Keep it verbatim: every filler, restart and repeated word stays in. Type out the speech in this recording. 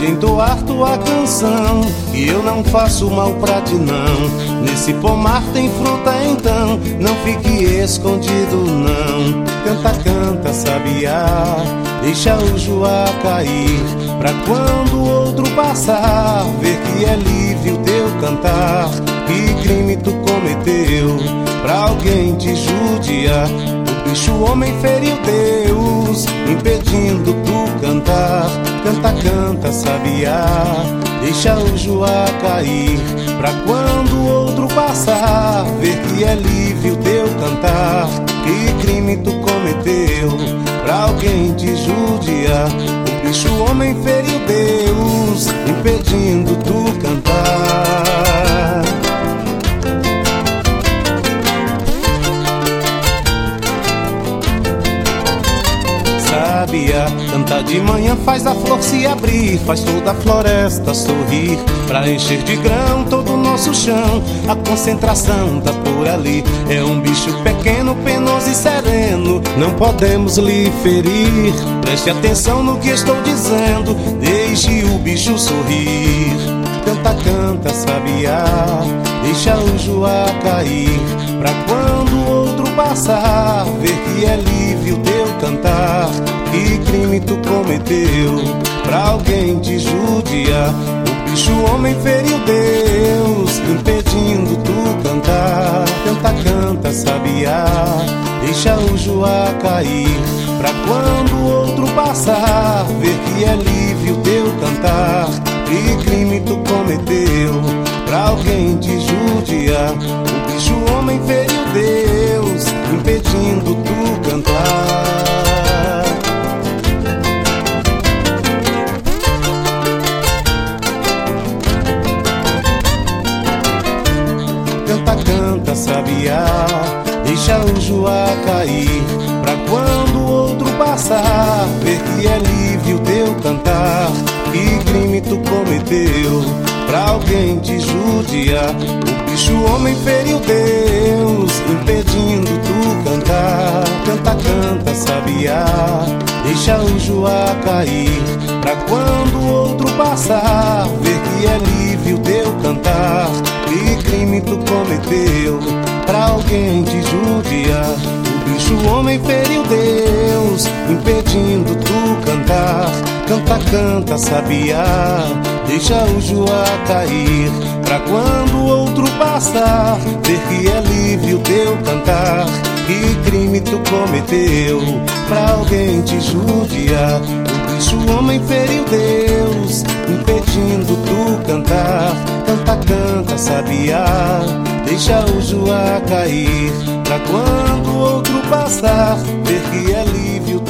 de entoar tua canção, e eu não faço mal pra ti não. Nesse pomar tem fruta então, não fique escondido não. Canta, canta, sabiá, deixa o joá cair, pra quando o outro passar, ver que é livre o teu cantar. Que crime tu cometeu pra alguém te judiar? O bicho homem feriu Deus, impedindo tu cantar. Canta, canta, sabiá, deixa o joá cair, pra quando o outro passar, ver que é livre o teu cantar. Que crime tu cometeu pra alguém te judiar? O bicho homem feriu Deus, impedindo tu cantar. Sabiá, canta de manhã, faz a flor se abrir, faz toda a floresta sorrir, pra encher de grão todo o nosso chão. A concentração tá por ali, é um bicho pequeno, penoso e sereno, não podemos lhe ferir. Preste atenção no que estou dizendo, deixe o bicho sorrir. Canta, canta, sabiá, deixa o joá cair, pra quando o outro passar, ver que é livre o teu cantar. Que crime tu cometeu pra alguém te judiar? O bicho homem feriu Deus, impedindo tu cantar. Canta, canta, sabiá, deixa o joá cair, pra quando o outro passar, ver que é livre o teu cantar. Que crime tu cometeu pra alguém te judiar? O bicho homem feriu Deus, impedindo tu cantar. Canta, canta, sabiá, deixa o joá cair, pra quando o outro passar, ver que é livre o teu cantar. Que crime tu cometeu pra alguém te judiar? O bicho homem feriu Deus, impedindo tu cantar. Canta, canta, sabiá, deixa o joá cair, pra quando o outro passar, ver que é livre o teu cantar. Que crime tu cometeu pra alguém te judiar? O bicho homem feriu Deus, impedindo tu cantar. Canta, canta, sabiá, deixa o joá cair, pra quando o outro passar, ver que é livre o teu cantar. Que crime tu cometeu pra alguém te judiar? O bicho homem feriu Deus, impedindo tu cantar. Canta, canta, sabiá, deixa o joá cair, pra quando o outro passar, ver que é livre o